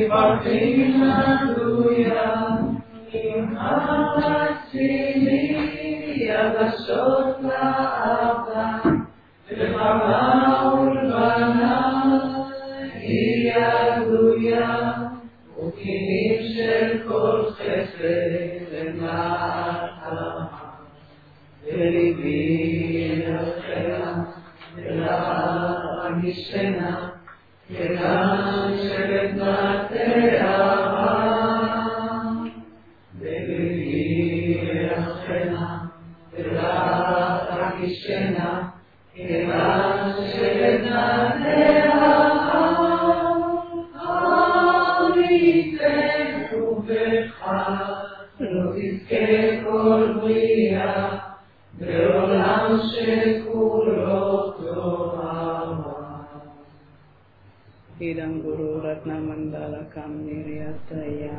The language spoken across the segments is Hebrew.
מברכים הללויה, עם הרציני יבשות לאבא, וחמה ולבנה היא הללויה, וקינים של כל חסד למטה, וליבי ירחלה ולהרגישנה, כיוון שבתנתיה בליבי ירחלה ולהרגישנה, כיוון שבתנתיה ייתן ובך לא תזכה כל בריאה, בעולם שכולו תורה. Idam Guru Ratna Mandalakam Niryataya.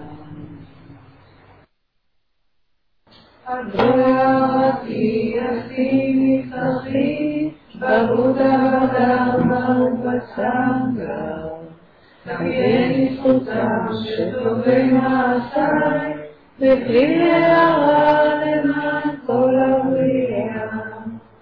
Advati Asini Sahi Babuddha Dharma Upasanga, Takyeni Sutam Shetove Masai Vikriya Leman Kola Vriya.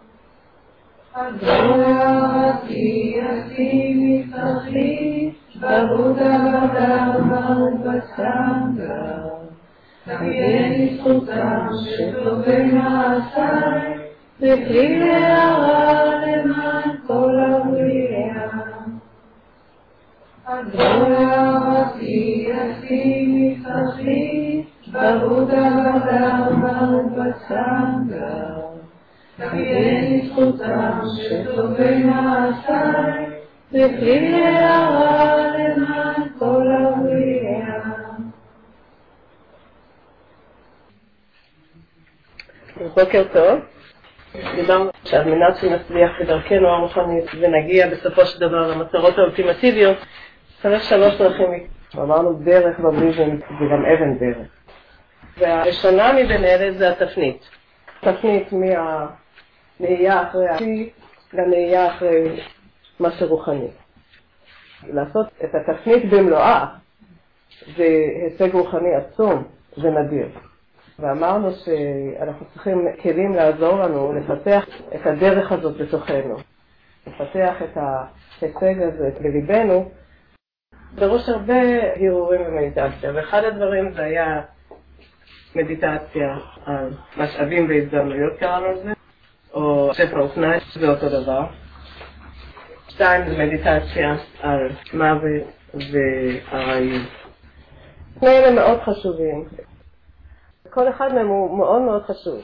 Advati Asini Sahi Babuddha Dharma Upasanga, Takyeni Sutam Shetove Masai Vikriya Leman Kola Vriya. Advati Asini Sahi Babuddha Dharma Upasanga, Takyeni Sutam Shetove Masai Vikriya Leman Kola Vriya. בוקר טוב. דיברנו שעל מנת שנצליח בדרכנו הרוחנית ונגיע בסופו של דבר למטרות האולטימטיביות, צריך 3 דרכים. אמרנו דרך בבודהיזם וגם אבן דרך. והראשונה מבין אלה זה התפנית. תפנית מהנהייה אחרי העתיד לנהייה אחרי משהו רוחני. לעשות את התפנית במלואה זה הישג רוחני עצום ונדיר. ואמרנו שאנחנו צריכים כלים לעזור לנו לפתח את הדרך הזאת בתוכנו, לפתח את ההישג הזה בליבנו, דרוש הרבה הרהורים ומדיטציה, ואחד הדברים זה היה מדיטציה על משאבים והזדמנויות, קראנו לזה, או שפע ופנאי, זה אותו דבר. 2 זה מדיטציה על מוות והרעיות. שני אלה מאוד חשובים. כל אחד מהם הוא מאוד מאוד חשוב.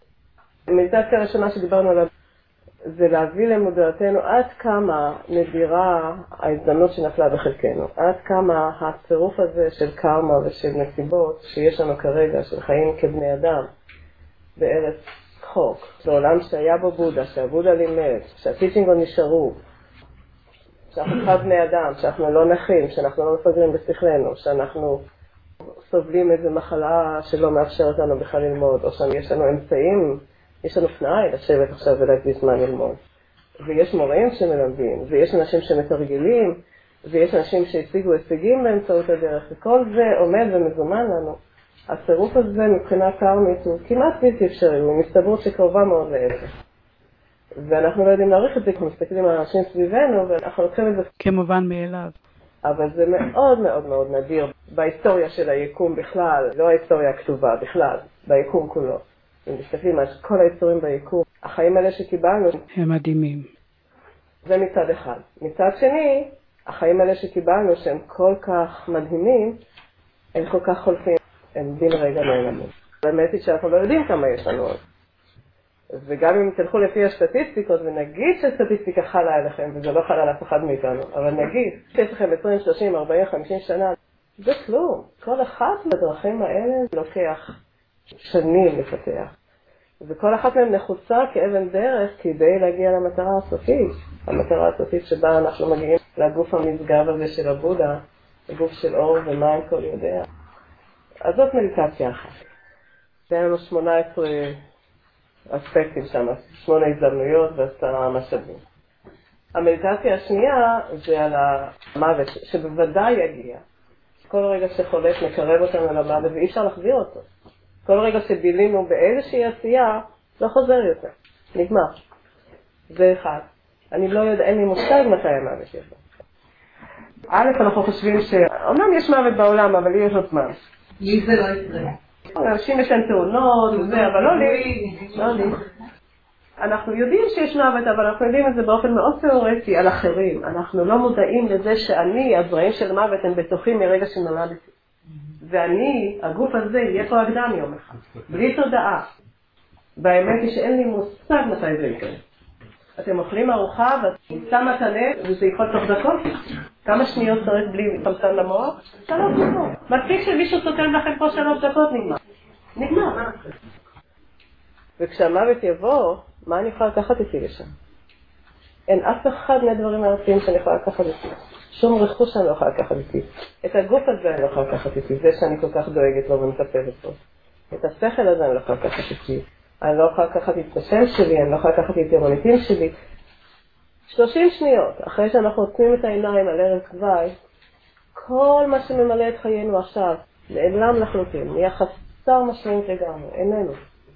המדיטציה הראשונה שדיברנו עליו זה להביא למודעתנו עד כמה נדירה ההזדמנות שנפלה בחלקנו, עד כמה הצירוף הזה של קרמה ושל נסיבות שיש לנו כרגע, של חיים כבני אדם בארץ חוק, בעולם שהיה בו בודה, שהבודה לימד, שהטיצ'ינגות נשארו, שאנחנו חד בני אדם, שאנחנו לא נחים, שאנחנו לא מפגרים בשכלנו, שאנחנו סובלים איזו מחלה שלא מאפשרת לנו בכלל ללמוד, או שיש לנו אמצעים, יש לנו פנאי לשבת עכשיו ולהקדיש זמן ללמוד. ויש מורים שמלמדים, ויש אנשים שמתרגלים, ויש אנשים שהשיגו הישגים באמצעות הדרך, וכל זה עומד ומזומן לנו. הצירוף הזה מבחינה קרמית הוא כמעט בלתי אפשרי, הוא מסתברות שקרובה מאוד לאפס. ואנחנו לא יודעים להעריך את זה, כי מסתכלים על אנשים סביבנו, ואנחנו לוקחים את זה כמובן מאליו. אבל זה מאוד מאוד מאוד נדיר בהיסטוריה של היקום בכלל, לא ההיסטוריה הכתובה בכלל, ביקום כולו. אם מסתכלים על כל היצורים ביקום, החיים האלה שקיבלנו הם מדהימים. זה מצד אחד. מצד שני, החיים האלה שקיבלנו שהם כל כך מדהימים, הם כל כך חולפים, הם בן רגע נעלמים. באמת היא שאנחנו לא יודעים כמה יש לנו עוד. וגם אם תלכו לפי הסטטיסטיקות ונגיד שהסטטיסטיקה חלה עליכם, וזה לא חלה על אף אחד מאיתנו, אבל נגיד שיש לכם 20, 30, 40, 50 שנה, זה כלום. כל אחת מהדרכים האלה לוקח שנים לפתח. וכל אחת מהן נחוצה כאבן דרך כדי להגיע למטרה הסופית. המטרה הסופית שבה אנחנו מגיעים לגוף המשגב הזה של הבודה, לגוף של אור ומים כל יודע. אז זאת מדיטציה אחת. זה לנו 18 אספקטים שם, 8 הזדמנויות ו10 משאבים. המדיטציה השנייה זה על המוות, שבוודאי יגיע. כל רגע שחולף מקרב אותנו למוות ואי אפשר להחזיר אותו. כל רגע שבילינו באיזושהי עשייה, לא חוזר יותר. נגמר. זה אחד. אני לא יודע, אין לי מושג מתי המוות יבוא. א', אנחנו חושבים שאומנם יש מוות בעולם, אבל יש עוד זמן. לי זה לא יקרה. אנשים יש להם תאונות וזה, אבל לא לי. לא לי. אנחנו יודעים שיש מוות, אבל אנחנו יודעים את זה באופן מאוד תיאורטי על אחרים. אנחנו לא מודעים לזה שאני, הזרעים של מוות הם בתוכי מרגע שנולדתי. ואני, הגוף הזה, יהיה פה אגדם יום אחד. בלי תודעה. והאמת היא שאין לי מושג מתי זה יקרה. אתם אוכלים ארוחה ואת שמה את הלב וזה יכול תוך דקות. כמה שניות צריך בלי חמצן למוח? 3 דקות. מספיק שמישהו סותם לכם פה 3 דקות נגמר. נגמר. וכשהמוות יבוא, מה אני יכולה לקחת איתי לשם? אין אף אחד מהדברים הארציים שאני יכולה לקחת איתי. שום רכוש שאני לא יכולה לקחת איתי. את הגוף הזה אני לא יכולה לקחת איתי, זה שאני כל כך דואגת לו ומטפלת בו. את השכל הזה אני לא יכולה לקחת איתי. אני לא יכולה לקחת את השם שלי, אני לא יכולה לקחת את המוניטין שלי. 30 שניות, אחרי שאנחנו עוצמים את העיניים על ערב כווי, כל מה שממלא את חיינו עכשיו, נעלם לחלוטין, נהיה חסר משמעות לגמרי, איננו.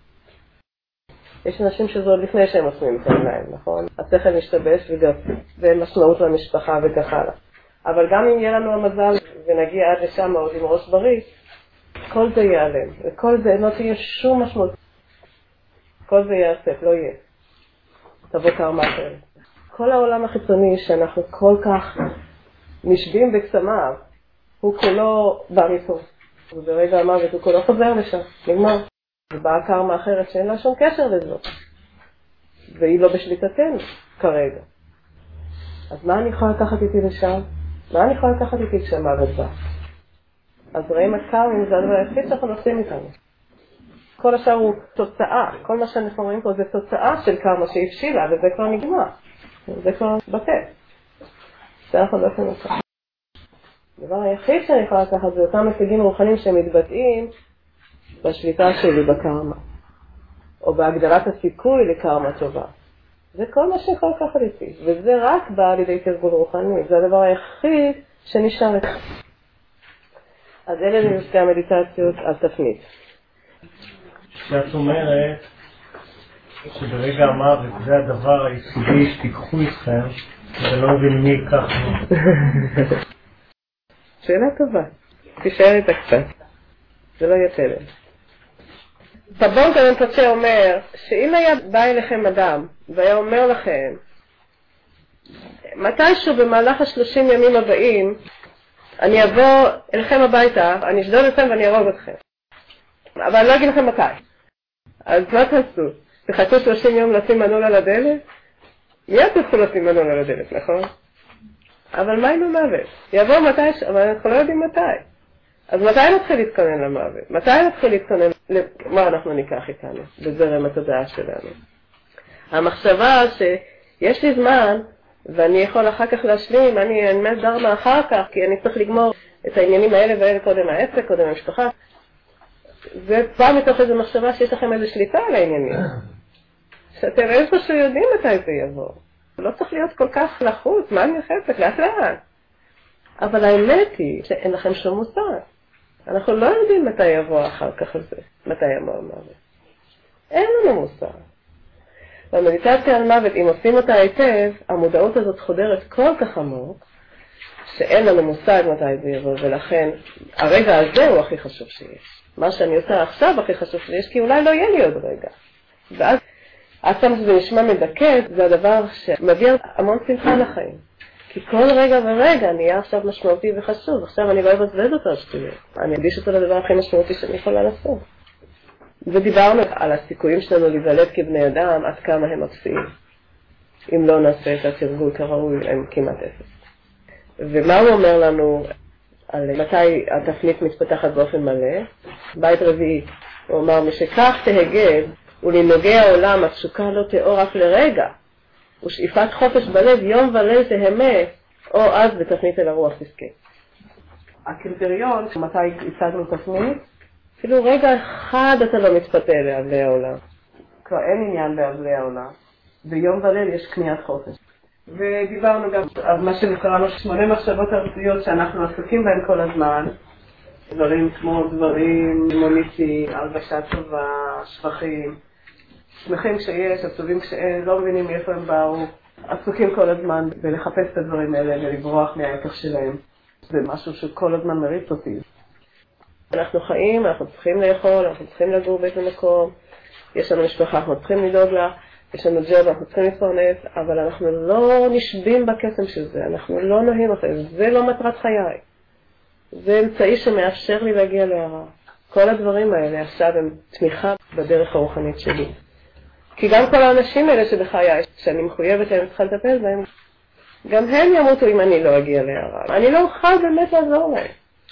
יש אנשים שזה עוד לפני שהם עוצמים את העיניים, נכון? השכל משתבש ואין משמעות למשפחה וכך הלאה. אבל גם אם יהיה לנו המזל ונגיע עד לשם עוד עם ראש בריא, כל זה ייעלם, וכל זה לא תהיה שום משמעות. כל זה יעשת, לא יהיה. תבוא קרמה אחרת. כל העולם החיצוני שאנחנו כל כך נשבים בקסמיו, הוא כולו בא מפה. וברגע המוות הוא כולו חוזר לשם, נגמר. ובאה קרמה אחרת שאין לה שום קשר לזו. והיא לא בשליטתנו כרגע. אז מה אני יכולה לקחת איתי לשם? מה אני יכולה לקחת איתי כשהמוות בא? אז ראים הקרמים זה הדבר היחיד שאנחנו עושים איתנו. כל השאר הוא תוצאה, כל מה שאנחנו רואים פה זה תוצאה של קרמה שהפשילה, וזה כבר נגמר. זה כבר בטל. זה אנחנו לא יכולים לקחת. הדבר היחיד שאני יכולה לקחת זה אותם הישגים רוחניים שמתבטאים בשליטה שלי בקרמה, או בהגדרת הסיכוי לקרמה טובה. זה כל מה שאני יכולה לקחת איתי, וזה רק בא על ידי תרגול רוחני, זה הדבר היחיד שנשאר לך. אז אלה זה שתי המדיטציות על תפנית. כשאת אומרת שברגע המוות זה הדבר היחידי שתיקחו איתכם, זה לא מבין מי ייקח. שאלה טובה, תישאר איתה קצת, זה לא יהיה תלם. פבון קרנפצ'ה אומר שאם היה בא אליכם אדם והיה אומר לכם מתישהו במהלך 30 ימים הבאים אני אבוא אליכם הביתה, אני אשדוד אתכם ואני ארוג אתכם, אבל אני לא אגיד לכם מתי. אז מה תעשו? תחכו 30 יום לשים מנעול על הדלת? מיד תלכו לשים מנעול על הדלת, נכון? אבל מה עם המוות? יבוא מתישהו, אבל אנחנו לא יודעים מתי. אז מתי נתחיל להתכונן למוות? מתי נתחיל להתכונן למה אנחנו ניקח איתנו בזרם התודעה שלנו? המחשבה שיש לי זמן ואני יכול אחר כך להשלים, אני אמת דרמה אחר כך כי אני צריך לגמור את העניינים האלה והאלה קודם העסק, קודם המשפחה. זה בא מתוך איזו מחשבה שיש לכם איזו שליטה על העניינים. שאתם איזשהו יודעים מתי זה יבוא. לא צריך להיות כל כך לחוץ, מה אני חפת, לאט לאט. אבל האמת היא שאין לכם שום מושג. אנחנו לא יודעים מתי יבוא אחר כך הזה, מתי יבוא המוות. אין לנו מושג. במדיטציה על מוות, אם עושים אותה היטב, המודעות הזאת חודרת כל כך עמוק, שאין לנו מושג מתי זה יבוא, ולכן הרגע הזה הוא הכי חשוב שיש. מה שאני עושה עכשיו הכי חשוב שיש, כי אולי לא יהיה לי עוד רגע. ואז עצם שזה נשמע מדכא, זה הדבר שמביא המון שמחה לחיים. כי כל רגע ורגע נהיה עכשיו משמעותי וחשוב. עכשיו אני לא אבזבז אותו השטויות. אני אקדיש אותו לדבר הכי משמעותי שאני יכולה לעשות. ודיברנו על הסיכויים שלנו להיוולד כבני אדם, עד כמה הם אפסיים. אם לא נעשה את התרגול כראוי, הם כמעט אפס. ומה הוא אומר לנו על מתי התפנית מתפתחת באופן מלא? בית רביעי, הוא אמר, משכך תהגב, ולנוגע העולם התשוקה לא תאור אף לרגע, ושאיפת חופש בלב יום וליל תהמה, או אז בתפנית אל הרוח תזכה. הקריטריון, מתי הצגנו תפנית, אפילו רגע אחד אתה לא מתפתה לאבלי העולם. כבר אין עניין באבלי העולם. ביום וליל יש קניית חופש. ודיברנו גם על מה שנקרא 8 מחשבות ארציות שאנחנו עסוקים בהן כל הזמן. דברים כמו דברים, מוניטי, הרגשה טובה, שבחים, שמחים כשיש, עצובים כשאין, לא מבינים מאיפה הם באו, עסוקים כל הזמן בלחפש את הדברים האלה ולברוח מההיקף שלהם. זה משהו שכל הזמן מריץ אותי. אנחנו חיים, אנחנו צריכים לאכול, אנחנו צריכים לגור באיזה מקום, יש לנו משפחה, אנחנו צריכים לדאוג לה, יש לנו ג'וב, אנחנו צריכים להתפרנס, אבל אנחנו לא נשבים בקסם של זה, אנחנו לא נוהים אחרי זה, זה לא מטרת חיי. זה אמצעי שמאפשר לי להגיע להערה. כל הדברים האלה עכשיו הם תמיכה בדרך הרוחנית שלי. כי גם כל האנשים האלה שבחיי, שאני מחויבת להם צריכה לטפל בהם, גם הם ימותו אם אני לא אגיע להערה. אני לא אוכל באמת לעזור להם.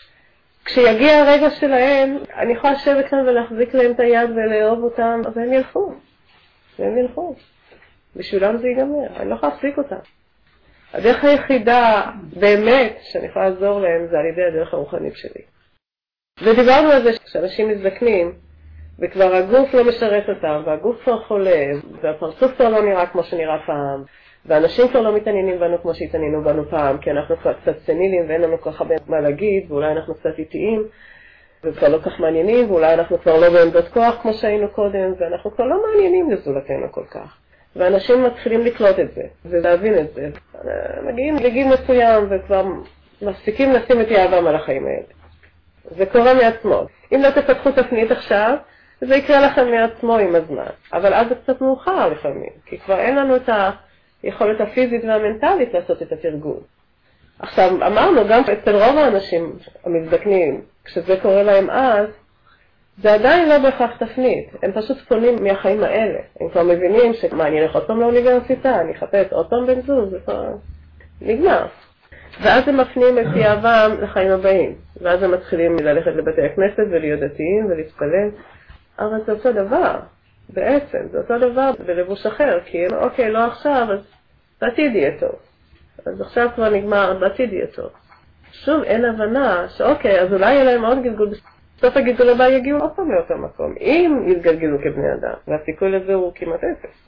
כשיגיע הרגע שלהם, אני יכולה לשבת כאן ולהחזיק להם את היד ולאהוב אותם, והם ילכו. והם ילכו. בשבילם זה ייגמר. אני לא יכולה להחזיק אותם. הדרך היחידה באמת שאני יכולה לעזור להם זה על ידי הדרך הרוחנית שלי. ודיברנו על זה שאנשים מזדקנים, וכבר הגוף לא משרת אותם, והגוף כבר חולה, והפרצוף כבר לא נראה כמו שנראה פעם, ואנשים כבר לא מתעניינים בנו כמו שהתעניינו בנו פעם, כי אנחנו כבר קצת סנילים ואין לנו כל כך הרבה מה להגיד, ואולי אנחנו קצת איטיים, וכבר לא כך מעניינים, ואולי אנחנו כבר לא בעמדות כוח כמו שהיינו קודם, ואנחנו כבר לא מעניינים לזולתנו כל כך. ואנשים מתחילים לקלוט את זה, ולהבין את זה. מגיעים לגיל מסוים וכבר מפסיקים לשים את יהבם על החיים האלה. זה קורה מעצמו. אם לא תפתחו תפנית עכשיו, זה יקרה לכם מעצמו עם הזמן. אבל אז זה קצת מאוחר לפעמים, כי כבר אין לנו את היכולת הפיזית והמנטלית לעשות את התרגול. עכשיו, אמרנו, גם אצל רוב האנשים המזדקנים, כשזה קורה להם אז, זה עדיין לא בהכרח תפנית, הם פשוט פונים מהחיים האלה. הם כבר מבינים שמה, אני אלך עוד פעם לאוניברסיטה, אני אחפש עוד פעם בן זוג, זה כבר נגמר. ואז הם מפנים את יהבם לחיים הבאים. ואז הם מתחילים ללכת לבתי הכנסת ולהיות דתיים ולהתפלל. אבל זה אותו דבר, בעצם, זה אותו דבר בלבוש אחר, כי הם, אוקיי, לא עכשיו, אז בעתיד יהיה טוב. אז עכשיו כבר נגמר, בעתיד יהיה טוב. שוב, אין הבנה שאוקיי, אז אולי יהיה להם עוד גלגול, בסוף הגלגול הבא יגיעו עוד פעם מאותו מקום, אם יתגלגלו כבני אדם, והסיכוי לזה הוא כמעט אפס.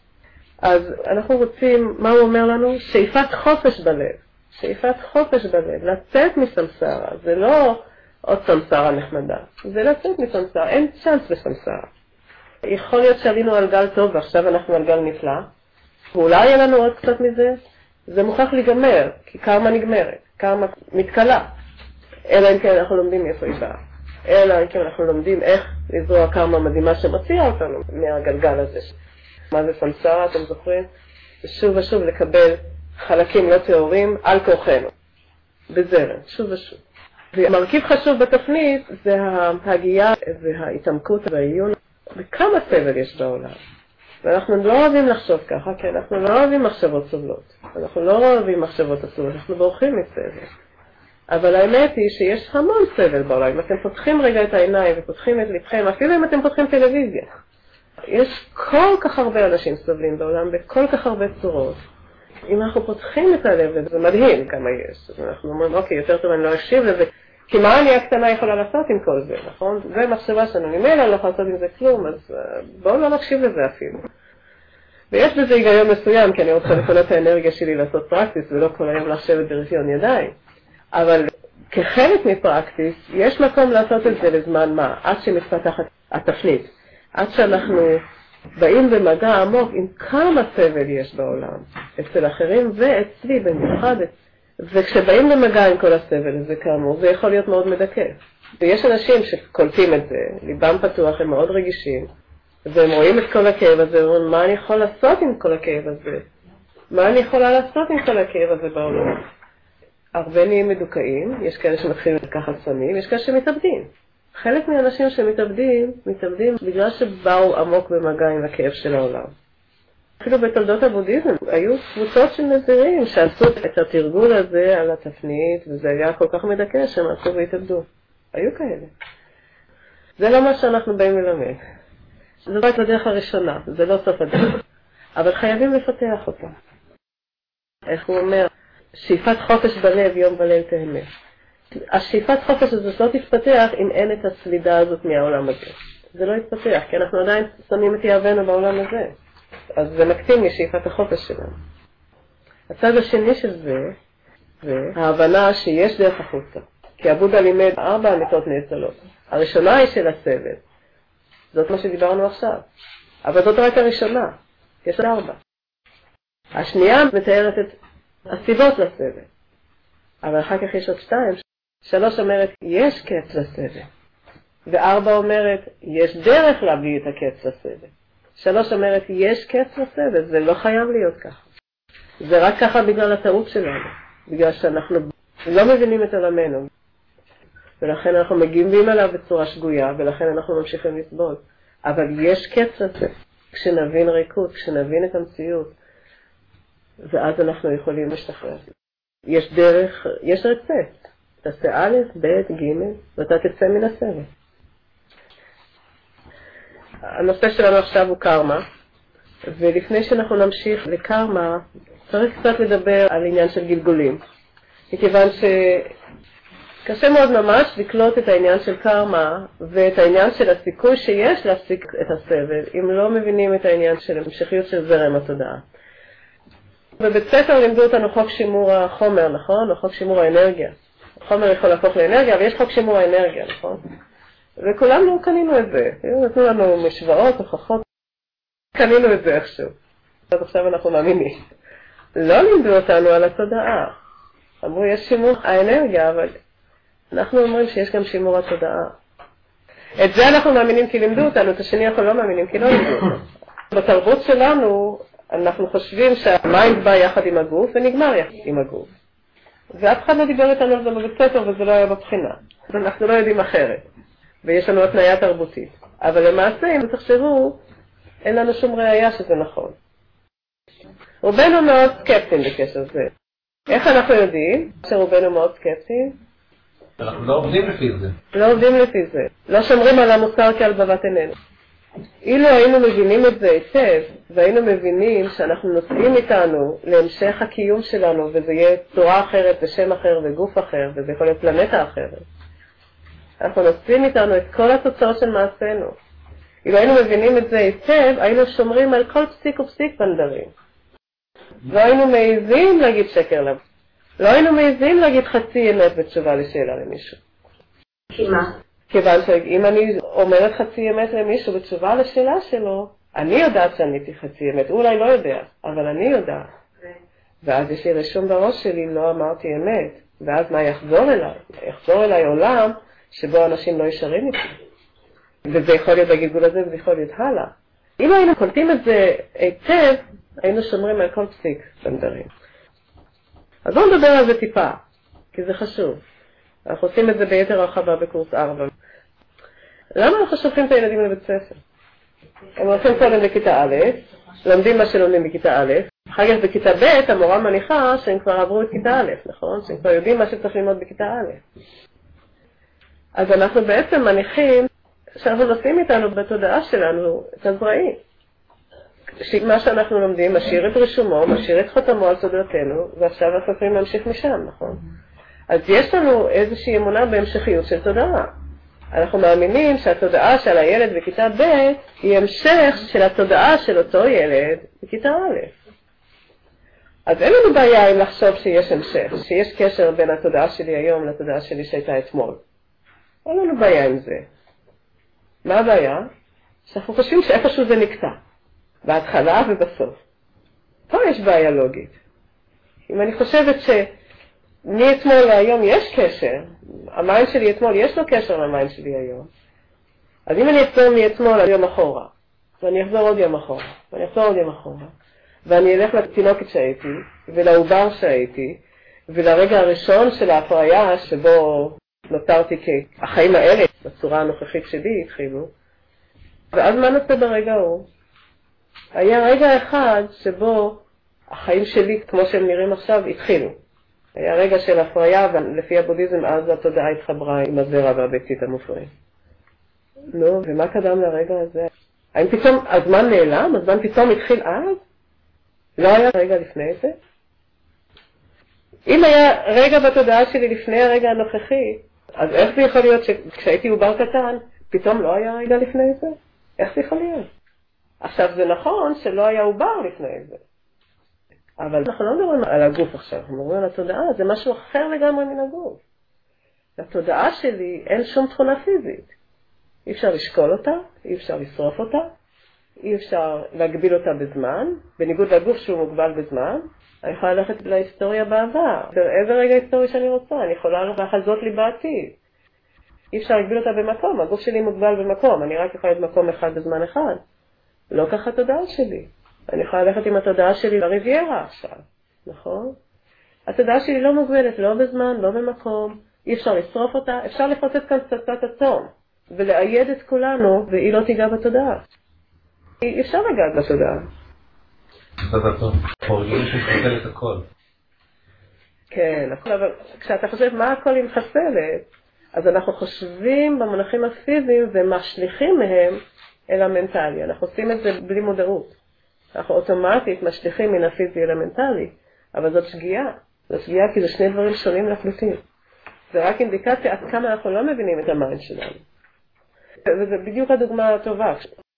אז אנחנו רוצים, מה הוא אומר לנו? שאיפת חופש בלב. שאיפת חופש בלב, לצאת מסמסרה, זה לא עוד סמסרה נחמדה, זה לצאת מסמסרה, אין צ'אנס בסמסרה. יכול להיות שעלינו על גל טוב ועכשיו אנחנו על גל נפלא, ואולי יהיה לנו עוד קצת מזה, זה מוכרח להיגמר, כי קרמה נגמרת, קרמה מתקלה. אלא אם כן אנחנו לומדים מאיפה היא באה. אלא אם כן אנחנו לומדים איך לזרוע קרמה מדהימה שמציעה אותנו מהגלגל הזה. מה זה סמסרה, אתם זוכרים? ושוב ושוב לקבל חלקים לא טהורים על כוחנו. בזרם, שוב ושוב. ומרכיב חשוב בתפנית זה ההגייה וההתעמקות והעיון. וכמה סבל יש בעולם. ואנחנו לא אוהבים לחשוב ככה, כי אנחנו לא אוהבים מחשבות סובלות. אנחנו לא אוהבים מחשבות עצובות, אנחנו בורחים מסבל. אבל האמת היא שיש המון סבל בעולם. אם אתם פותחים רגע את העיניים ופותחים את לבכם, אפילו אם אתם פותחים טלוויזיה. יש כל כך הרבה אנשים סובלים בעולם בכל כך הרבה צורות. אם אנחנו פותחים את הלב, זה מדהים כמה יש. אז אנחנו אומרים, אוקיי, יותר טוב אני לא אקשיב לזה. כי מה אני הקטנה יכולה לעשות עם כל זה, נכון? זה מחשבה שלנו, ממילא אני לא יכולה לעשות עם זה כלום, אז בואו לא נקשיב לזה אפילו. ויש בזה היגיון מסוים, כי אני רוצה לפנות את האנרגיה שלי לעשות פרקטיס, ולא כל היום לשבת ברפיון ידיים. אבל כחלק מפרקטיס, יש מקום לעשות את זה לזמן מה, עד שמתפתחת התפנית. עד שאנחנו באים במגע עמוק עם כמה סבל יש בעולם, אצל אחרים ואצלי במיוחד. וכשבאים למגע עם כל הסבל הזה כאמור, זה יכול להיות מאוד מדכא. ויש אנשים שקולטים את זה, ליבם פתוח, הם מאוד רגישים, והם רואים את כל הכאב הזה, ואומרים, מה אני יכול לעשות עם כל הכאב הזה? מה אני יכולה לעשות עם כל הכאב הזה בעולם? הרבה נהיים מדוכאים, יש כאלה שמתחילים לקחת סמים, יש כאלה שמתאבדים. חלק מהאנשים שמתאבדים, מתאבדים בגלל שבאו עמוק במגע עם הכאב של העולם. אפילו בתולדות הבודהיזם היו קבוצות של נזירים שעשו את התרגול הזה על התפנית, וזה היה כל כך מדכא שהם עשו והתאבדו. היו כאלה. זה לא מה שאנחנו באים ללמד. זה רק הדרך הראשונה, זה לא סוף הדרך. אבל חייבים לפתח אותה. איך הוא אומר? שאיפת חופש בלב יום וליל תהנה. השאיפת חופש הזאת לא תתפתח אם אין את הסלידה הזאת מהעולם הזה. זה לא יתפתח, כי אנחנו עדיין שמים את יהבנו בעולם הזה. אז זה מקטין משאיפת החופש שלנו. הצד השני של זה, וההבנה שיש דרך החוצה. כי הבודה לימד 4 אמיתות נאצלות. הראשונה היא של הסבל. זאת מה שדיברנו עכשיו. אבל זאת רק הראשונה. יש 4. השנייה מתארת את הסיבות לסבל. אבל אחר כך יש עוד 2. 3 אומרת, יש קץ לסבל. ו4 אומרת, יש דרך להביא את הקץ לסבל. 3 אומרת, יש קץ לסבל. זה לא חייב להיות ככה. זה רק ככה בגלל הטעות שלנו. בגלל שאנחנו לא מבינים את עולמנו. ולכן אנחנו מגיבים עליו בצורה שגויה, ולכן אנחנו ממשיכים לסבול. אבל יש קץ לזה. כשנבין ריקות, כשנבין את המציאות, ואז אנחנו יכולים להשתחרר. יש דרך, יש רצפט. תעשה א', ב', ג', ואתה תצא מן הסבל. הנושא שלנו עכשיו הוא קרמה, ולפני שאנחנו נמשיך לקרמה, צריך קצת לדבר על עניין של גלגולים. מכיוון שקשה מאוד ממש לקלוט את העניין של קרמה, ואת העניין של הסיכוי שיש להפסיק את הסבל, אם לא מבינים את העניין של המשכיות של זרם התודעה. בבית ספר לימדו אותנו חוק שימור החומר, נכון? או חוק שימור האנרגיה. החומר יכול להפוך לאנרגיה, אבל יש חוק שימור האנרגיה, נכון? וכולנו קנינו את זה. נתנו לנו משוואות, הוכחות. קנינו את זה איכשהו. אז עכשיו אנחנו מאמינים. לא לימדו אותנו על התודעה. אמרו, יש שימור האנרגיה, אבל אנחנו אומרים שיש גם שימור התודעה. את זה אנחנו מאמינים כי לימדו אותנו, את השני אנחנו לא מאמינים כי לא לימדו אותנו. בתרבות שלנו, אנחנו חושבים שהמיינד בא יחד עם הגוף ונגמר יחד עם הגוף. ואף אחד לא דיבר איתנו על זה בבית ספר וזה לא היה בבחינה. אז אנחנו לא יודעים אחרת. ויש לנו התניה תרבותית. אבל למעשה, אם תחשבו, אין לנו שום ראייה שזה נכון. רובנו מאוד סקפטים בקשר לזה. איך אנחנו יודעים שרובנו מאוד סקפטים? אנחנו לא עובדים לפי זה. לא עובדים לפי זה. לא שומרים על המוסר כעל בבת עינינו. אילו היינו מבינים את זה היטב, והיינו מבינים שאנחנו נוסעים איתנו להמשך הקיום שלנו, וזה יהיה צורה אחרת ושם אחר וגוף אחר, וזה יכול להיות פלנטה אחרת. אנחנו נוסעים איתנו את כל התוצאות של מעשינו. אם היינו מבינים את זה היטב, היינו שומרים על כל פסיק ופסיק בנדרים. לא היינו מעיזים להגיד שקר לב. לא היינו מעיזים להגיד חצי אמת בתשובה לשאלה למישהו. כי מה? כיוון שאם אני אומרת חצי אמת למישהו בתשובה לשאלה שלו, אני יודעת שעניתי חצי אמת. הוא אולי לא יודע, אבל אני יודעת. ואז יש לי רשום בראש שלי, לא אמרתי אמת. ואז מה יחזור אליי? יחזור אליי עולם שבו אנשים לא ישרים איתי. וזה יכול להיות בגלגול הזה, וזה יכול להיות הלאה. אם היינו קולטים את זה היטב, היינו שומרים על כל פסיק בנדרים. אז בואו נדבר על זה טיפה, כי זה חשוב. אנחנו עושים את זה ביתר הרחבה בקורס 4. למה אנחנו שולחים את הילדים לבית ספר? הם הולכים קודם לכיתה א', לומדים מה שלומדים בכיתה א', אחר כך בכיתה ב' המורה מניחה שהם כבר עברו את כיתה א', נכון? שהם כבר יודעים מה שצריך ללמוד בכיתה א'. אז אנחנו בעצם מניחים שאנחנו נושאים איתנו בתודעה שלנו את הזרעים. מה שאנחנו לומדים משאיר את רישומו, משאיר את חותמו על תודעתנו, ועכשיו אנחנו יכולים להמשיך משם, נכון? אז יש לנו איזושהי אמונה בהמשכיות של תודעה. אנחנו מאמינים שהתודעה של הילד בכיתה ב' היא המשך של התודעה של אותו ילד בכיתה א'. אז אין לנו בעיה אם לחשוב שיש המשך, שיש קשר בין התודעה שלי היום לתודעה שלי שהייתה אתמול. אין לנו בעיה עם זה. מה הבעיה? שאנחנו חושבים שאיפשהו זה נקטע. בהתחלה ובסוף. פה יש בעיה לוגית. אם אני חושבת שמאתמול להיום יש קשר, המים שלי אתמול יש לו קשר למים שלי היום, אז אם אני אחזור מאתמול על יום אחורה, ואני אחזור עוד יום אחורה, ואני אחזור עוד יום אחורה, ואני אלך לתינוקת שהייתי, ולעובר שהייתי, ולרגע הראשון של ההפריה שבו נותרתי כהחיים האלה, בצורה הנוכחית שלי התחילו, ואז מה נעשה ברגע ההוא? היה רגע אחד שבו החיים שלי, כמו שהם נראים עכשיו, התחילו. היה רגע של הפריה, ולפי הבודהיזם אז התודעה התחברה עם הזרע והביצית המופרעים. נו, ומה קדם לרגע הזה? האם פתאום הזמן נעלם? הזמן פתאום התחיל אז? לא היה רגע לפני זה? אם היה רגע בתודעה שלי לפני הרגע הנוכחי, אז איך זה יכול להיות שכשהייתי עובר קטן, פתאום לא היה רגע לפני זה? איך זה יכול להיות? עכשיו זה נכון שלא היה עובר לפני זה. אבל אנחנו לא מדברים על הגוף עכשיו, אנחנו מדברים על התודעה, זה משהו אחר לגמרי מן הגוף. לתודעה שלי אין שום תכונה פיזית. אי אפשר לשקול אותה, אי אפשר לשרוף אותה, אי אפשר להגביל אותה בזמן, בניגוד לגוף שהוא מוגבל בזמן. אני יכולה ללכת להיסטוריה בעבר, באיזה רגע היסטורי שאני רוצה, אני יכולה לחזות לי בעתיד. אי אפשר להגביל אותה במקום, הגוף שלי מוגבל במקום, אני רק יכולה להיות מקום אחד בזמן אחד. לא ככה התודעה שלי. אני יכולה ללכת עם התודעה שלי לריביירה עכשיו, נכון? התודעה שלי לא מוגבלת, לא בזמן, לא במקום, אי אפשר לשרוף אותה, אפשר לפוצץ כאן פצצת אטום, ולאייד את כולנו, והיא לא תיגע בתודעה. אי אפשר לגעת בתודעה. פצצת אטום, חורגים שמחסל את הכל. כן, אבל כשאתה חושב מה הכל היא מחסלת, אז אנחנו חושבים במונחים הפיזיים ומשליכים מהם אל המנטלי. אנחנו עושים את זה בלי מודעות. אנחנו אוטומטית משליכים מן הפיזי אל המנטלי, אבל זאת שגיאה. זאת שגיאה כי זה שני דברים שונים לחלוטין. זה רק אינדיקציה עד כמה אנחנו לא מבינים את המיינד שלנו. וזה בדיוק הדוגמה הטובה.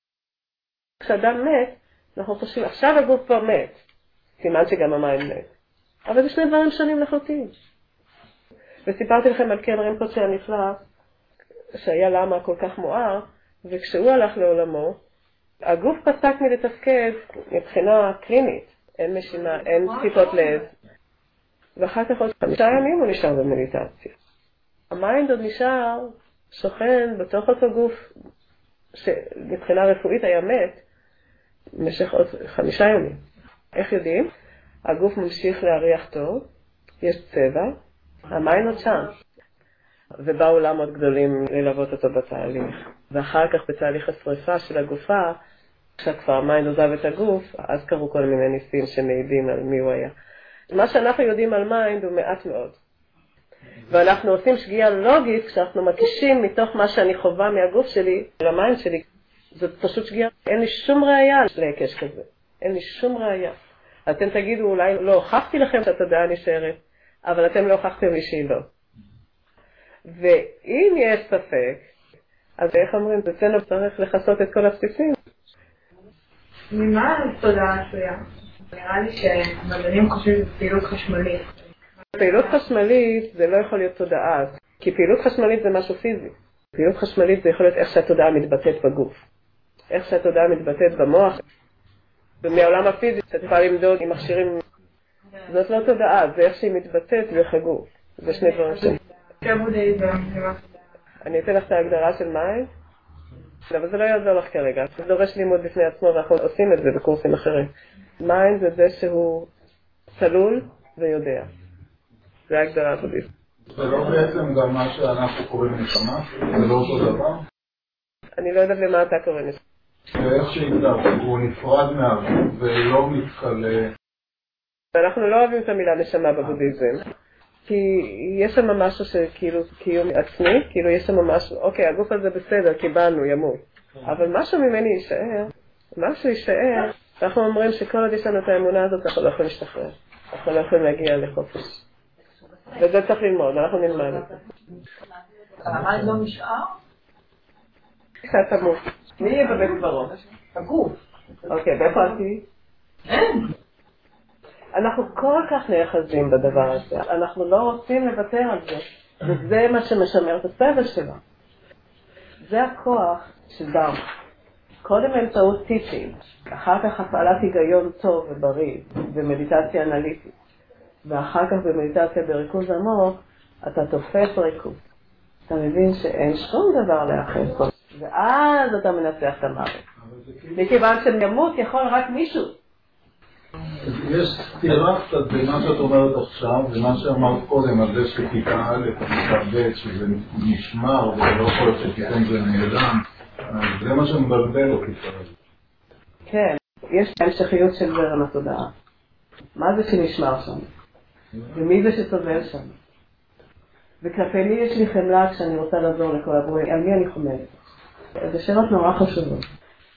כשאדם מת, אנחנו חושבים, עכשיו הגוף כבר מת. סימן שגם המיינד מת. אבל זה שני דברים שונים לחלוטין. וסיפרתי לכם על קרן רינפוצ'ה הנפלא, שהיה למה כל כך מואר, וכשהוא הלך לעולמו, הגוף פסק מלתפקד מבחינה קלינית. אין נשימה, אין ציפות לב. ואחר כך עוד 5 ימים הוא נשאר במדיטציה. המיינד עוד נשאר שוכן בתוך אותו גוף, שמבחינה רפואית היה מת, במשך עוד 5 ימים. איך יודעים? הגוף ממשיך להריח טוב, יש צבע, המיינד עוד שם. ובאו עולמות גדולים ללוות אותו בתהליך. ואחר כך בתהליך השריפה של הגופה, כשכבר המיינד עוזב את הגוף, אז קרו כל מיני ניסים שמעידים על מי הוא היה. מה שאנחנו יודעים על מיינד הוא מעט מאוד. ואנחנו עושים שגיאה לוגית כשאנחנו מקישים מתוך מה שאני חווה מהגוף שלי למיינד שלי. זאת פשוט שגיאה. אין לי שום ראייה להיקש כזה. אין לי שום ראייה. אתם תגידו, אולי לא הוכחתי לכם שהתודעה נשארת, אבל אתם לא הוכחתם לי שהיא לא. ואם יש ספק, אז איך אומרים, אצלנו צריך לחסות את כל הבסיסים. ממה התודעה עשויה? נראה לי שמדענים חושבים שזה פעילות חשמלית. פעילות חשמלית זה לא יכול להיות תודעה, כי פעילות חשמלית זה משהו פיזי. פעילות חשמלית זה יכול להיות איך שהתודעה מתבטאת בגוף. איך שהתודעה מתבטאת במוח. ומהעולם הפיזי שאת יכולה למדוד עם מכשירים, זאת לא תודעה, זה איך שהיא מתבטאת דרך הגוף. זה שני דברים שונים. אני אתן לך את ההגדרה של מיינד, אבל זה לא יעזור לך כרגע. זה דורש לימוד בפני עצמו ואנחנו עושים את זה בקורסים אחרים. מיינד זה זה שהוא צלול ויודע. זה ההגדרה הבודהיסטית. זה לא בעצם גם מה שאנחנו קוראים נשמה? זה לא אותו דבר? אני לא יודעת למה אתה קורא נשמה. ואיך שהגדרת, הוא נפרד מהגוף ולא מתחלה. אנחנו לא אוהבים את המילה נשמה בבודהיזם. כי יש שם משהו שכאילו קיום עצמי, כאילו יש שם משהו, אוקיי, הגוף הזה בסדר, קיבלנו, ימות. אבל משהו ממני יישאר, משהו יישאר, אנחנו אומרים שכל עוד יש לנו את האמונה הזאת, אנחנו לא יכולים להשתחרר. אנחנו לא יכולים להגיע לחופש. וזה צריך ללמוד, אנחנו נלמד את זה. המיינד לא נשאר? קצת עמוק. מי יהיה בבית קברות? הגוף. אוקיי, באיפה עשי? אין. אנחנו כל כך נאחזים בדבר הזה, אנחנו לא רוצים לוותר על זה, וזה מה שמשמר את הסבל שלו. זה הכוח של דרמה. קודם באמצעות טיפים, אחר כך הפעלת היגיון טוב ובריא, במדיטציה אנליטית, ואחר כך במדיטציה בריכוז עמוק, אתה תופס ריכוז. אתה מבין שאין שום דבר לאחר פה, ואז אתה מנצח את המוות. מכיוון שימות יכול רק מישהו. יש סתירה קצת בין מה שאת אומרת עכשיו ומה שאמרת קודם על זה שכיתה א' וכיתה ב' שזה נשמר ולא יכול להיות שפתאום זה נעלם, אז זה מה שמבלבל או כיתה א'. כן, יש המשכיות של זרם התודעה. מה זה שנשמר שם? ומי זה שסובל שם? וכלפי מי יש לי חמלה כשאני רוצה לעזור לכל הברואים? על מי אני חומלת? זה שאלות נורא חשובות.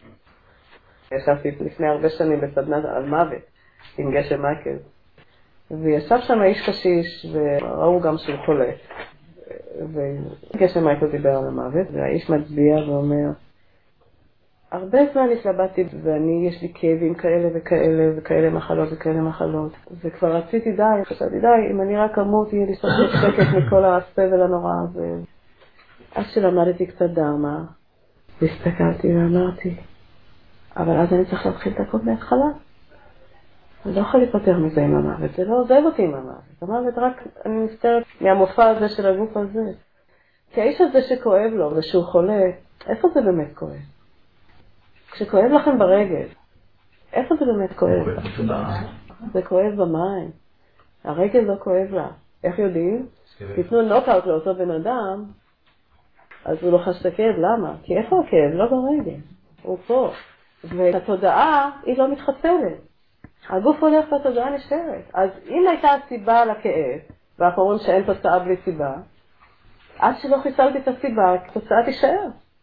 ישבתי לפני הרבה שנים בסדנת על מוות עם גשם מייקל, וישב שם איש קשיש וראו גם שהוא חולה, וגשם מייקל דיבר על המוות, והאיש מצביע ואומר, הרבה זמן התלבטתי, יש לי כאבים כאלה וכאלה, וכאלה מחלות וכאלה מחלות. וכבר רציתי חשבתי די, אם אני רק אמות, יהיה לי שקט מכל הסבל הנורא הזה. אז שלמדתי קצת דרמה, והסתכלתי ואמרתי, אבל אז אני צריך להתחיל את הכל מההתחלה. אני לא יכול להיפטר מזה עם המוות, זה לא עוזב אותי עם המוות. המוות רק, אני מסתרת מהמופע הזה של הגוף הזה. כי האיש הזה שכואב לו ושהוא חולה, איפה זה באמת כואב? כשכואב לכם ברגל, איפה זה באמת כואב? זה כואב במים. הרגל לא כואב לה. איך יודעים? תיתנו נוקאוט לאותו בן אדם, אז הוא לא חש את הכאב. למה? כי איפה הכאב? לא ברגל. הוא פה. והתודעה היא לא מתחסלת. הגוף הולך והתודעה נשארת. אז אם הייתה סיבה לכאב, ואנחנו אומרים שאין תוצאה בלי סיבה, עד שלא חיסלתי את הסיבה, התוצאה תישאר.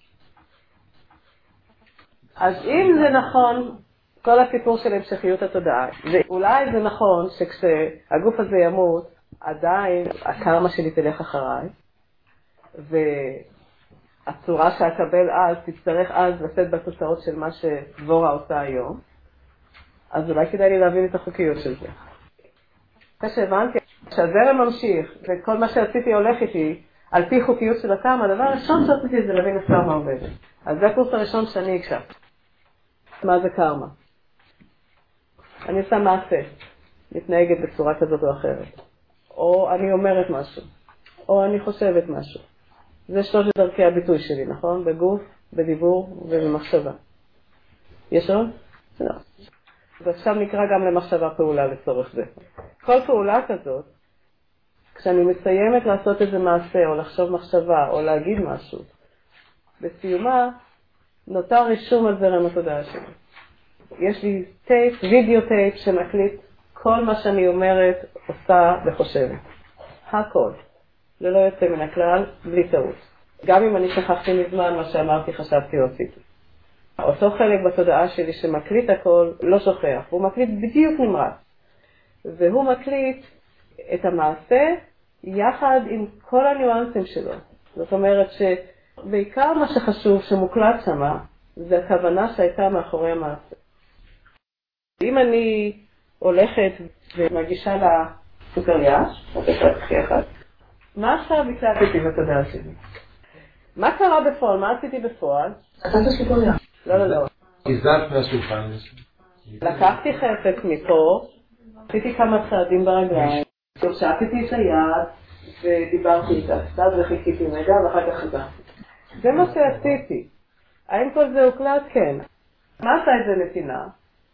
אז אם זה נכון, כל הסיפור של המשכיות התודעה, ואולי זה נכון שכשהגוף הזה ימות, עדיין הקרמה שלי תלך אחריי, והצורה שאקבל אז, תצטרך אז לשאת בתוצאות של מה שדבורה עושה היום, אז אולי כדאי לי להבין את החוקיות של זה. אחרי שהבנתי שהזרם ממשיך, וכל מה שעשיתי הולך איתי, על פי חוקיות של הקרמה, הדבר הראשון שעשיתי זה להבין את קרמה עובדת. אז זה הקורס הראשון שאני הקשבתי. מה זה קרמה? אני עושה מעשה, מתנהגת בצורה כזאת או אחרת. או אני אומרת משהו, או אני חושבת משהו. זה שלושת דרכי הביטוי שלי, נכון? בגוף, בדיבור ובמחשבה. יש עוד? לא. ועכשיו נקרא גם למחשבה פעולה לצורך זה. כל פעולה כזאת, כשאני מסיימת לעשות איזה מעשה, או לחשוב מחשבה, או להגיד משהו, בסיומה נותר רישום על זרם התודעה שלי. יש לי טייפ, וידאו טייפ שמקליט כל מה שאני אומרת, עושה וחושבת. הכל. ללא יוצא מן הכלל, בלי טעות. גם אם אני שכחתי מזמן מה שאמרתי, חשבתי או עשיתי. אותו חלק בתודעה שלי שמקליט הכל לא שוכח. הוא מקליט בדיוק נמרץ. והוא מקליט את המעשה יחד עם כל הניואנסים שלו. זאת אומרת שבעיקר מה שחשוב שמוקלט שמה, זה הכוונה שהייתה מאחורי המעשה. אם אני הולכת ומגישה לה סוכרייש, מה עכשיו הקלטתי בתודעה שלי? מה קרה בפועל? מה עשיתי בפועל? עשית סוכרייש. לא. הזזת מהשולחן. לקחתי חפץ מפה, עשיתי כמה צעדים ברגליים, שרשקתי את היד ודיברתי איתה. אז וחיכיתי רגע ואחר כך חזרתי. זה מה שעשיתי. האם כל זה הוקלט? כן. מה עשה את זה נתינה?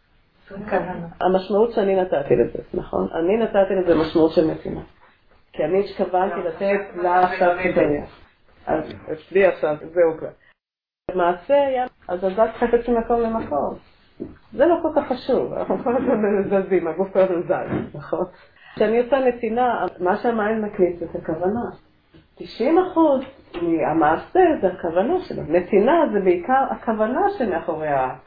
המשמעות שאני נתתי לזה, נכון? אני נתתי לזה משמעות של נתינה. כי אני התכוונתי לתת לה עכשיו סוכרייש. אז אצלי עכשיו, זה הוקלט. במעשה היה הזזת חפץ ממקום למקום. זה לא כל כך חשוב, אנחנו כל הזמן זזים, הגוף כל הזמן זז, נכון? כשאני עושה נתינה, מה שהמיינד מקליט זה הכוונה. 90% מהמעשה זה הכוונה שלו. נתינה זה בעיקר הכוונה שמאחורי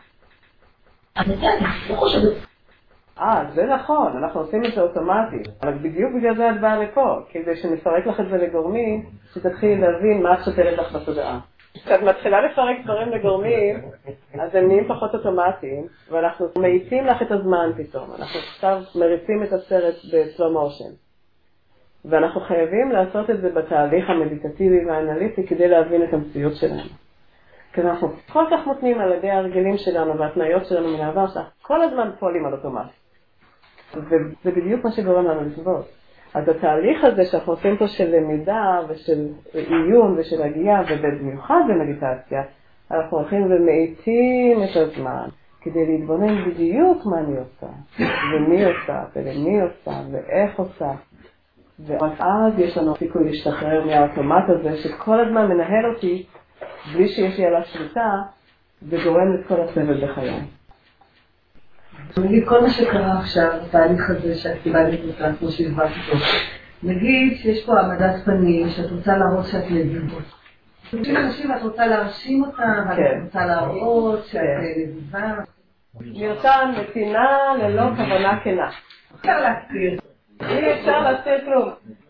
לא חושבת. זה נכון, אנחנו עושים את זה אוטומטית, אבל בדיוק בגלל זה את באה לפה, כדי שנפרק לך את זה לגורמים, שתתחילי להבין מה את שותלת לך בתודעה. כשאת מתחילה לפרק דברים לגורמים, אז הם נהיים פחות אוטומטיים, ואנחנו מאיצים לך את הזמן פתאום. אנחנו עכשיו מריצים את הסרט בסלו מושן. ואנחנו חייבים לעשות את זה בתהליך המדיטטיבי והאנליטי כדי להבין את המציאות שלנו. כי אנחנו כל כך מותנים על ידי הרגלים שלנו והתנאיות שלנו מן העבר, כל הזמן פועלים על אוטומט. וזה בדיוק מה שגורם לנו לסבול. אז התהליך הזה שאנחנו עושים פה של למידה ושל עיון ושל הגיעה, ובמיוחד במדיטציה, אנחנו הולכים ומאיטים את הזמן כדי להתבונן בדיוק מה אני עושה, ומי עושה, ולמי עושה, ואיך עושה. ורק אז יש לנו סיכוי להשתחרר מהאוטומט הזה שכל הזמן מנהל אותי בלי שיש לי עליו שליטה, וגורם את כל הסבל בחיי. נגיד כל מה שקרה עכשיו, התהליך הזה שאת קיבלת אותה, כמו שהסברת אותו, נגיד שיש פה העמדת פנים, שאת רוצה להראות שאת נדיבות. אנשים את רוצה להרשים אותם, ואת רוצה להראות שאת נדיבה. נרצה נתינה ללא כוונה כנה. אפשר להסתיר. אי אפשר להסתיר כלום.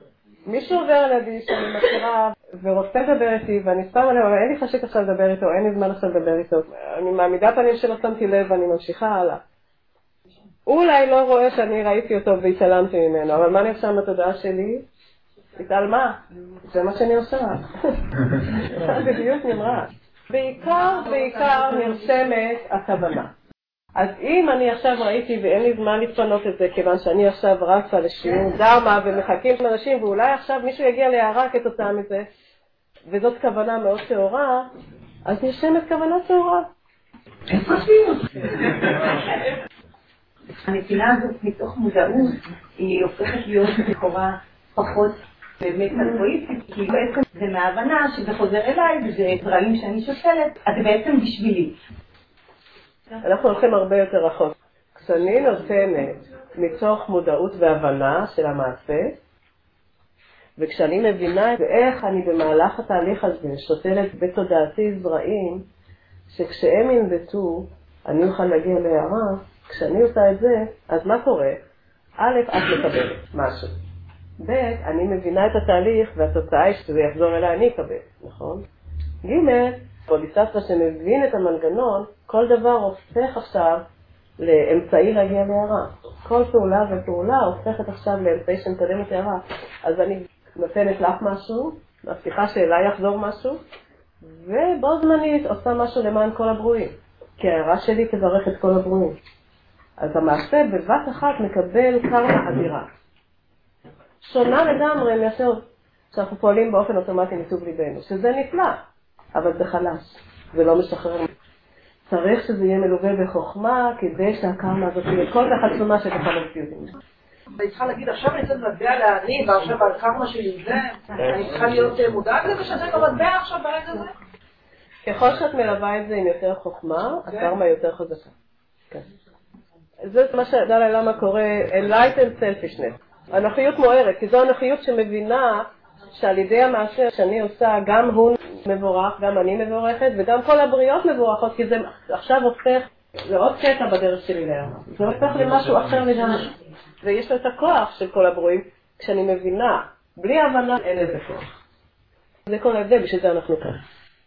מישהו עובר לידי שאני מכירה ורוצה לדבר איתי ואני סתם עליו, אין לי חשק עכשיו לדבר איתו, אין לי זמן עכשיו לדבר איתו. אני מעמידה פנים שלא שמתי לב ואני ממשיכה הלאה. הוא אולי לא רואה שאני ראיתי אותו והתעלמתי ממנו, אבל מה אני עושה בתודעה שלי? התעלמה. זה מה שאני עושה. בדיוק נמרץ. בעיקר נרשמת הכוונה. אז אם אני עכשיו ראיתי ואין לי זמן להתפנות את זה, כיוון שאני עכשיו רצה לשיעור דרמה ומחכים לאנשים, ואולי עכשיו מישהו יגיע להערה כתוצאה מזה, וזאת כוונה מאוד טהורה, אז נרשמת כוונה טהורה. איפה עשינו? הנפילה הזאת מתוך מודעות, היא הופכת להיות לכאורה פחות באמת אלטרואיסטית, כי בעצם זה מההבנה שזה חוזר אליי, וזה דברים שאני שושלת, אז זה בעצם בשבילי. אנחנו הולכים הרבה יותר רחוק. כשאני נותנת מתוך מודעות והבנה של המעשה, וכשאני מבינה איך אני במהלך התהליך הזה שותלת בתודעתי זרעים, שכשהם ינבטו, אני אוכל להגיע להערה, כשאני עושה את זה, אז מה קורה? א', את מקבלת משהו. ב', אני מבינה את התהליך, והתוצאה היא שזה יחזור אליי, אני אקבל, נכון? ג', בודיסטווה שמבין את המנגנון, כל דבר הופך עכשיו לאמצעי להגיע להערה. כל פעולה ופעולה הופכת עכשיו לאמצעי שמקדמת הערה. אז אני נותנת לך משהו, מבטיחה שאליי יחזור משהו, ובו זמנית עושה משהו למען כל הברואים. כי ההערה שלי תברך את כל הברואים. אז המעשה בבת אחת מקבל קרמה אדירה. שונה לגמרי מאשר שאנחנו פועלים באופן אוטומטי מטוב ליבנו, שזה נפלא, אבל זה חלש, זה לא משחרר. צריך שזה יהיה מלווה בחוכמה כדי שהקרמה הזאת תהיה כל כך עצומה שתוכל להמציאות. אני צריכה להגיד, עכשיו אני צריך להצביע לעני, ועכשיו על קרמה שלי זה, אני צריכה להיות מודעת לזה שזה לא מטבע עכשיו ברגע הזה? ככל שאת מלווה את זה עם יותר חוכמה, הקרמה יותר חזקה. זה מה שדלי למה קורא enlightened selfishness. הנוחיות מוארת, כי זו הנוחיות שמבינה שעל ידי המעשה שאני עושה, גם הוא מבורך, גם אני מבורכת, וגם כל הבריאות מבורכות, כי זה עכשיו הופך לעוד קטע בדרך שלי להערה. זה הופך למשהו אחר לגמרי. ויש לו את הכוח של כל הברואים, כשאני מבינה, בלי הבנה אין לזה כוח. זה כל ההבדל, בשביל זה אנחנו כאן.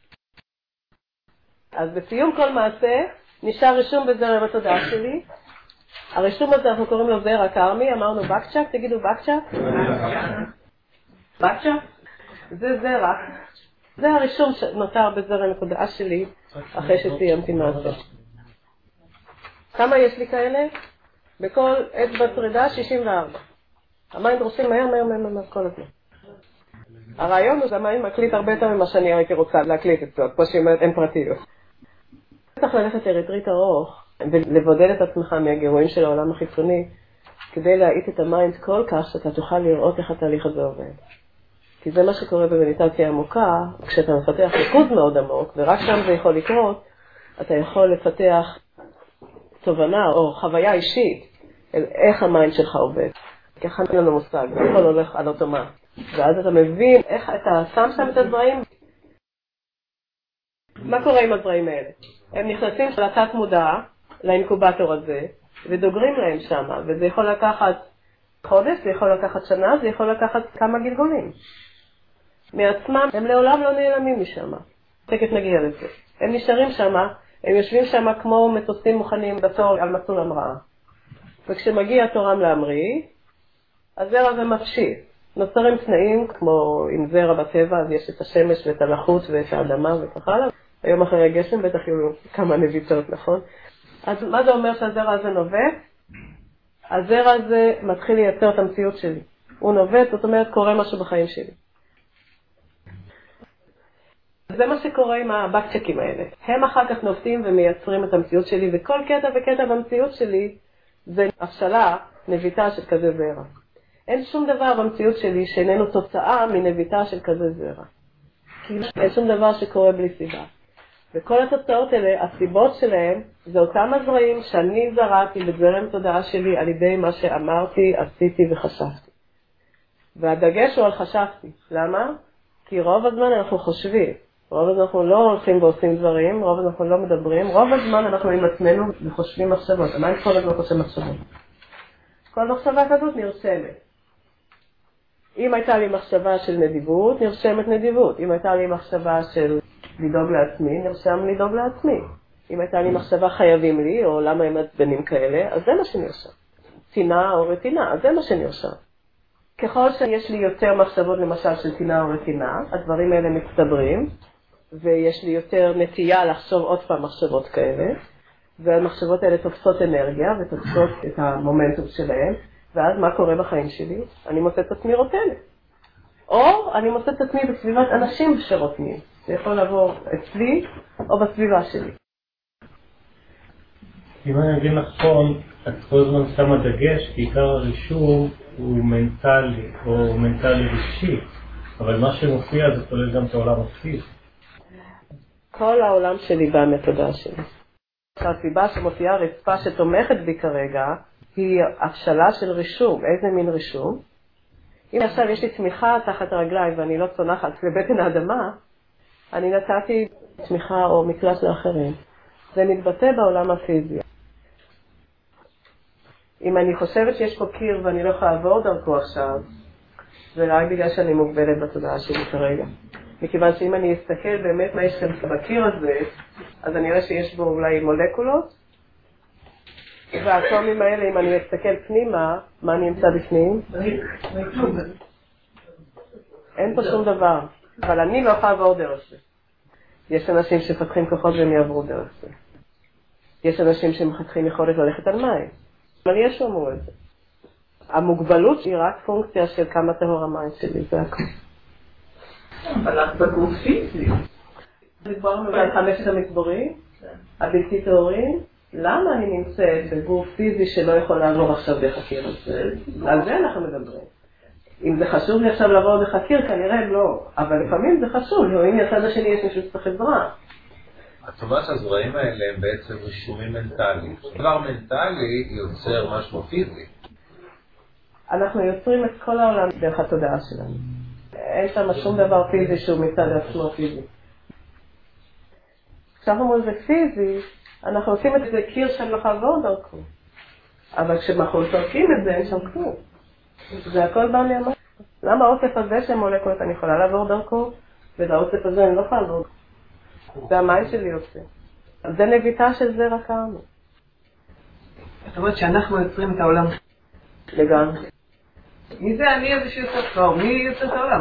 אז בסיום כל מעשה, נשאר רישום בזרם התודעה שלי. הרישום הזה אנחנו קוראים לו זרע קרמי, אמרנו בקצ'ק, תגידו בקצ'ק? בקצ'ק? זה זרע. זה הרישום שנותר בזרם התודעה שלי, אחרי שסיימתי מעשה. כמה יש לי כאלה? בכל אצבע פרידה 64. המים דרושים מהר כל הזמן. הרעיון הוא שהמים מקליט הרבה יותר ממה שאני הייתי רוצה להקליט את זה, כמו שהיא אומרת אין פרטיות. צריך ללכת לריטריט ארוך ולבודד את עצמך מהגירויים של העולם החיצוני כדי להאיט את המיינד כל כך שאתה תוכל לראות איך התהליך הזה עובד. כי זה מה שקורה במדיטציה עמוקה, כשאתה מפתח ריכוז מאוד עמוק, ורק שם זה יכול לקרות, אתה יכול לפתח תובנה או חוויה אישית אל איך המיינד שלך עובד. ככה אין לנו מושג, זה הכל הולך על אוטומט. ואז אתה מבין איך אתה שם שם את הדברים. מה קורה עם הדברים האלה? הם נכנסים של התת מודע לאינקובטור הזה, ודוגרים להם שם, וזה יכול לקחת חודש, זה יכול לקחת שנה, זה יכול לקחת כמה גלגולים. מעצמם הם לעולם לא נעלמים משם. תכף נגיע לזה. הם נשארים שם, הם יושבים שם כמו מטוסים מוכנים בתור על מסלול המראה. וכשמגיע תורם להמריא, הזרע הזה מפשיט. נוצרים תנאים כמו עם זרע בטבע, אז יש את השמש ואת הלחות ואת האדמה וכך הלאה. היום אחרי הגשם בטח יהיו כמה נביצות, נכון? אז מה זה אומר שהזרע הזה נובט? הזרע הזה מתחיל לייצר את המציאות שלי. הוא נובט, זאת אומרת קורה משהו בחיים שלי. זה מה שקורה עם הבקצ'קים האלה. הם אחר כך נובטים ומייצרים את המציאות שלי, וכל קטע וקטע במציאות שלי זה הפשלה, נביטה של כזה זרע. אין שום דבר במציאות שלי שאיננו תוצאה מנביטה של כזה זרע. אין שום דבר שקורה בלי סיבה. וכל התוצאות האלה, הסיבות שלהם, זה אותם הזרעים שאני זרעתי בזרם תודעה שלי על ידי מה שאמרתי, עשיתי וחשבתי. והדגש הוא על חשבתי. למה? כי רוב הזמן אנחנו חושבים. רוב הזמן אנחנו לא הולכים ועושים דברים, רוב הזמן אנחנו לא מדברים, רוב הזמן אנחנו עם עצמנו וחושבים מחשבות. מה כל הזמן חושב מחשבות? כל מחשבה כזאת נרשמת. אם הייתה לי מחשבה של נדיבות, נרשמת נדיבות. אם הייתה לי מחשבה של לדאוג לעצמי, נרשם לדאוג לעצמי. אם הייתה לי מחשבה חייבים לי, או למה הם מעצבנים כאלה, אז זה מה שנרשם. טינה או רטינה, אז זה מה שנרשם. ככל שיש לי יותר מחשבות למשל של טינה או רטינה, הדברים האלה מצטברים, ויש לי יותר נטייה לחשוב עוד פעם מחשבות כאלה, והמחשבות האלה תופסות אנרגיה ותופסות את המומנטום שלהם, ואז מה קורה בחיים שלי? אני מוצאת את עצמי רוטנת. או אני מוצאת את עצמי בסביבת אנשים שרותנים. זה יכול לבוא אצלי או בסביבה שלי. אם אני מבין נכון, את כל הזמן שמה דגש, כי עיקר הרישום הוא מנטלי או מנטלי רגשי, אבל מה שמופיע זה כולל גם את העולם הפיזי. כל העולם שלי בא מהתודעה שלי. הסיבה שמופיעה רצפה שתומכת בי כרגע היא הפשלה של רישום. איזה מין רישום? אם עכשיו יש לי תמיכה תחת הרגליים ואני לא צונחת לבטן האדמה, אני נתתי תמיכה או מקלט לאחרים. זה מתבטא בעולם הפיזי. אם אני חושבת שיש פה קיר ואני לא יכולה לעבור דרכו עכשיו, זה רק בגלל שאני מוגבלת בתודעה שלי כרגע. מכיוון שאם אני אסתכל באמת מה יש כאן בקיר הזה, אז אני רואה שיש בו אולי מולקולות, והאטומים האלה, אם אני אסתכל פנימה, מה אני אמצא בפנים? אין פה שום דבר, אבל אני לא יכולה לעבור דרך זה. יש אנשים שפתחים כוחות והם יעברו דרך זה. יש אנשים שמפתחים יכולת ללכת על מים. אבל יש שאומרו את זה. המוגבלות היא רק פונקציה של כמה טהור המים שלי, זה הכל. אבל את בגוף פיזי. דיברנו על 5 המדברים, הבלתי טהורים. למה אני נמצאת בגוף פיזי שלא יכול לעבור עכשיו דרך הקיר הזה? על זה אנחנו מדברים. אם זה חשוב לי עכשיו לעבור דרך הקיר, כנראה לא. אבל לפעמים זה חשוב, אם יצד השני יש מישהו שצריך עזרה. את אומרת שהזרעים האלה הם בעצם רישומים מנטליים. דבר מנטלי יוצר משהו פיזי. אנחנו יוצרים את כל העולם דרך התודעה שלנו. אין שם שום דבר פיזי שהוא מצד עצמו פיזי. כשאנחנו אומרים זה פיזי, אנחנו עושים את זה קיר שאני לא יכולה לעבור דרכו. אבל כשאנחנו תורקים את זה, אין שם כלום. זה הכל בא מהמים. למה האוסף הזה של מולקולות אני יכולה לעבור דרכו, ולאוסף הזה אני לא יכולה לעבור דרכו. זה המים שלי עושה. זה נביטה של זרע כרמל. זאת אומרת שאנחנו יוצרים את העולם. לגמרי. מי זה אני הזה שיוצר כבר? מי יוצר את העולם?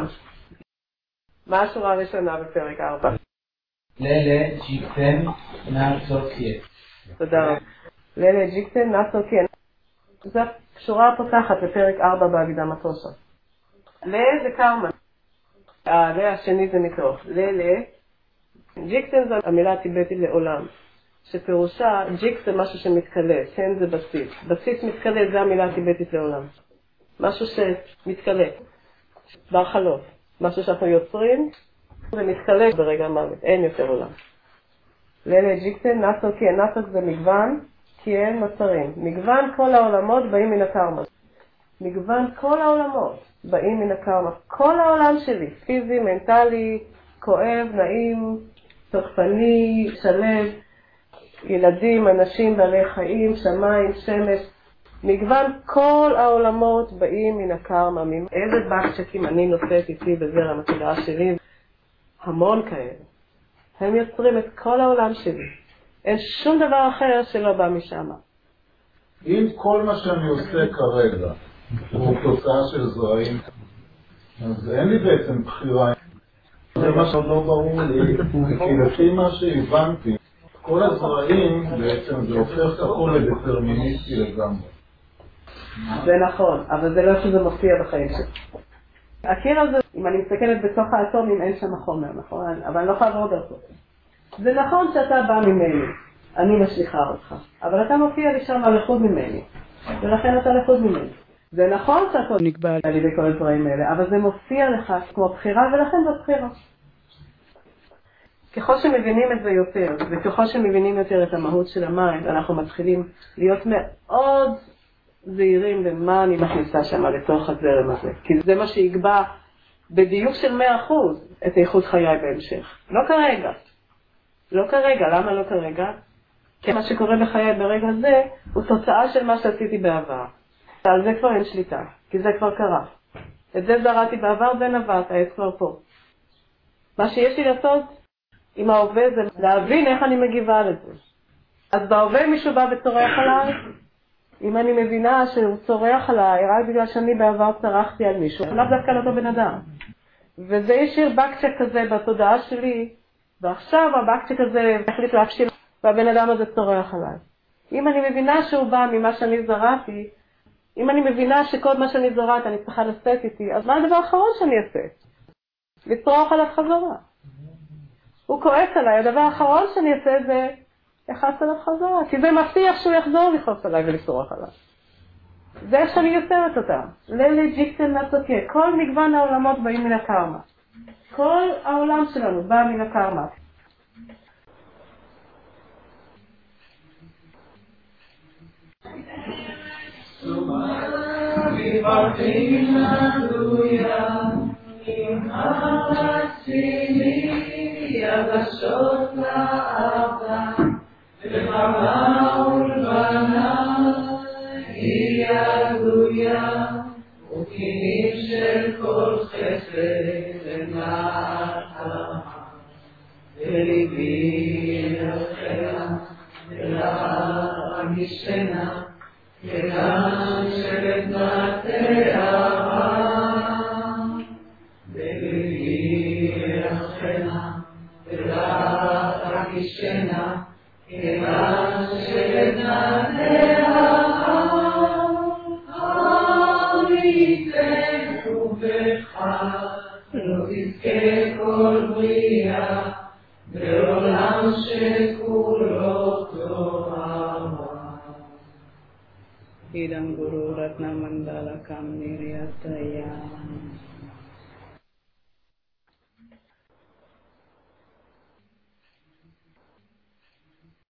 מה השורה הראשונה בפרק 4? לילה ג'יקטן נאצוקיה. תודה. לילה ג'יקטן נאצוקיה. זו השורה הפותחת בפרק 4 בהגדה מטושה. לילה זה קרמה. הלילה השני זה מתוך. לילה. ג'יקטן זה המילה הטיבטית לעולם. שפירושה, ג'יק זה משהו שמתקלה, כן זה בסיס. בסיס מתקלה זה המילה הטיבטית לעולם. משהו שמתקלה. בר חלוף. משהו שאנחנו יוצרים ומתקלה ברגע המוות. אין יותר עולם. לילה ג'יקטן, נאצוק, כי נאצוק זה מגוון, כי אין מצרים. מגוון כל העולמות באים מן הקרמה. מגוון כל העולמות באים מן הקרמה. כל העולם שלי, פיזי, מנטלי, כואב, נעים, תוקפני, שלב, ילדים, אנשים, בעלי חיים, שמיים, שמש. מגוון כל העולמות באים מן הקרמה. איזה בקשקים אני נושאת איתי בזרע התודעה שלי. המון כאלה. הם יוצרים את כל העולם שלי. אין שום דבר אחר שלא בא משם. אם כל מה שאני עושה כרגע הוא תוצאה של זרעים, אז אין לי בעצם בחירה. זה מה שלא ברור לי, כי לפי מה שהבנתי, כל הזרעים בעצם זה הופך את הכל לדטרמיניסטי לגמרי. זה נכון, אבל זה לא שזה מופיע בחיים שלי. הקיר הזה, אם אני מסתכלת בתוך האטומים, אין שם חומר, נכון? אבל אני לא יכולה לעבור דרכו. זה נכון שאתה בא ממני, אני משליחה אותך, אבל אתה מופיע לי שם לחוד ממני, ולכן אתה לחוד ממני. זה נכון שהכל נקבע על ידי כל הדברים האלה, אבל זה מופיע לך כמו בחירה, ולכן זו בחירה. ככל שמבינים את זה יותר, וככל שמבינים יותר את המהות של המים, אנחנו מתחילים להיות מאוד זהירים במה אני מכניסה שם לתוך הזרם הזה. כי זה מה שיגבה בדיוק של 100% את איכות חיי בהמשך. לא כרגע. לא כרגע. למה לא כרגע? כי מה שקורה בחיי ברגע זה הוא תוצאה של מה שעשיתי בעבר. על זה כבר אין שליטה, כי זה כבר קרה. את זה זרעתי בעבר ונבט, העץ כבר פה. מה שיש לי לעשות עם ההווה זה להבין איך אני מגיבה לזה. אז בהווה מישהו בא וצורח עליי, אם אני מבינה שהוא צורח עליי רק בגלל שאני בעבר צרחתי על מישהו, לאו דווקא על אותו בן אדם. וזה ישאיר בקצ'ה כזה בתודעה שלי, ועכשיו הבקצ'ה כזה החליט להפשיל, והבן אדם הזה צורח עליי. אם אני מבינה שהוא בא ממה שאני זרעתי, אם אני מבינה שכל מה שאני זרעת אני צריכה לשאת איתי, אז מה הדבר האחרון שאני אעשה? לצרוח עליו חזרה. הוא כועס עליי, הדבר האחרון שאני אעשה זה לחץ עליו חזרה, כי זה מבטיח שהוא יחזור לכעוס עליי ולצרוח עליי. זה איך שאני יוצרת אותם. לילי ג'יקטן נצוקה, כל מגוון העולמות באים מן הקרמה. כל העולם שלנו בא מן הקרמה. יבשות לארדה, וחמה ולבנה, היא הגלויה, וקינים של כל חסד למטה. וליבי אלחיה, ולהגישנה, כגן שבתת אהבה. וליבי אלחיה, ולהגישנה, כגן שבתת אהבה. אריתן ובך, לא תזכה כל בריאה, בעולם שכולו תורה. Idam Guru Ratna Mandala Kam Niryataya